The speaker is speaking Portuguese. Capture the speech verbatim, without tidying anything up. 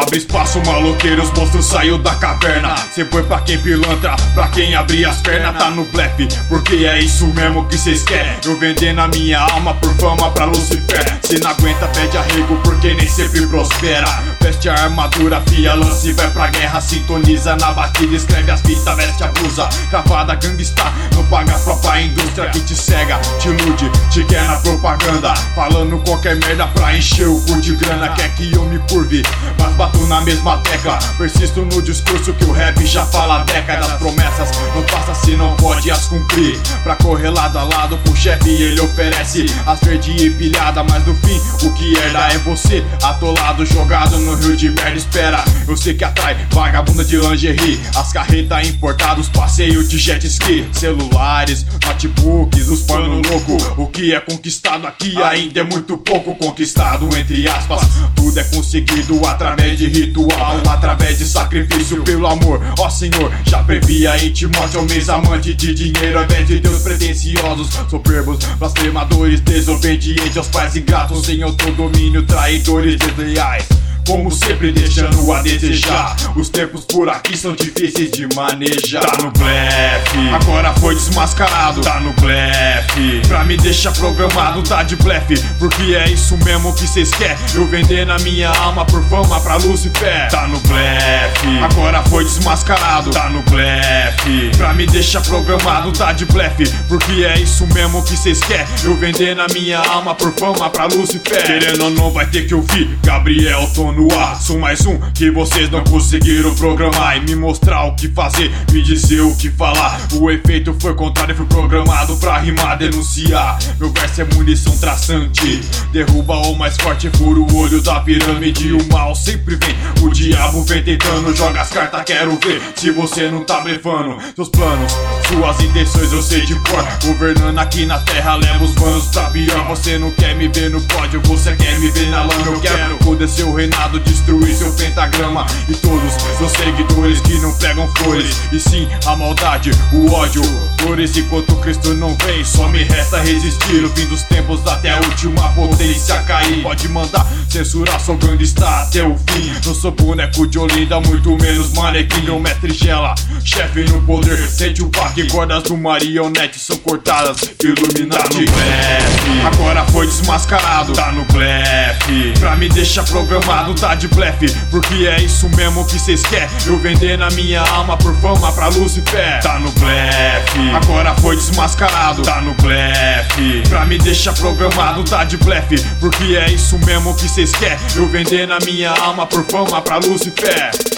Abre espaço, maloqueiro, os monstros saiu da caverna. Cê foi pra quem pilantra, pra quem abrir as pernas. Tá no blefe, porque é isso mesmo que cês querem. Eu vendendo a minha alma por fama pra Lucifer. Cê não aguenta, pede arrego, porque nem sempre prospera. Veste a armadura, fia, lance e vai pra guerra. Sintoniza na batida, escreve as fitas, veste a blusa. Cravada, gangsta, não paga a própria indústria que te cega, te ilude, te quer na propaganda. Falando qualquer merda pra encher o cu de grana. Quer que eu me curve, mas bato na mesma tecla. Persisto no discurso que o rap já fala há décadas. Promessas não passa se não pode as cumprir. Pra correr lado a lado com o chefe ele oferece as verde e pilhada, mas no fim o que herda é você atolado, jogado no rio de merda. Espera, eu sei que atrai vagabunda de lingerie, as carretas importadas, passeio de jet ski, celulares, notebooks, os pano louco. O que é conquistado aqui ainda é muito pouco conquistado, entre aspas. Tudo é conseguido através de ritual, através de sacrifício pelo amor. Ó Senhor, já previa em Timóteo, homens amante de dinheiro ao invés de Deus, pretenciosos, soberbos, blasfemadores, desobedientes aos pais ingratos, sem autodomínio, traidores desleais. Como sempre deixando a desejar. Os tempos por aqui são difíceis de manejar. Tá no blefe, agora foi desmascarado. Tá no blefe, pra me deixar programado. Tá de blefe, porque é isso mesmo que cês quer. Eu vendendo a minha alma por fama pra Lucifer. Tá no blefe, agora foi desmascarado. Tá no blefe, pra me deixar programado. Tá de blefe, porque é isso mesmo que cês quer. Eu vendendo a minha alma por fama pra Lucifer. Querendo ou não vai ter que ouvir Gabriel Tom no ar. Sou mais um que vocês não conseguiram programar e me mostrar o que fazer, me dizer o que falar. O efeito foi contrário, fui programado pra rimar, denunciar. Meu verso é munição traçante, derruba o mais forte, fura o olho da pirâmide. O mal sempre vem, o diabo vem tentando, joga as cartas, quero ver se você não tá blefando. Seus planos, suas intenções eu sei de cor. Governando aqui na terra, leva os manos pra pior. Você não quer me ver no pódio, você quer me ver na lama. Eu quero foder seu reinado, destruir seu pentagrama e todos seus seguidores que não pegam flores, e sim a maldade, o ódio. Flores enquanto Cristo não vem, só me resta resistir. O fim dos tempos até a última potência cair. Pode mandar censurar, sou gangsta até o fim. Não sou boneco de Olinda, muito menos manequim. Meu mestre gela, chefe no poder, sente o baque. Cordas do marionete são cortadas, Illuminati. Tá no blefe, agora foi desmascarado. Tá no blefe, pra me deixar programado. Tá de blefe, porque é isso mesmo que cês quer. Eu vendendo a minha alma por fama pra Lucifer. Tá no blefe, agora foi desmascarado. Tá no blefe, pra me deixar programado. Tá de blefe, porque é isso mesmo que cês quer. Eu vendendo a minha alma por fama pra Lucifer.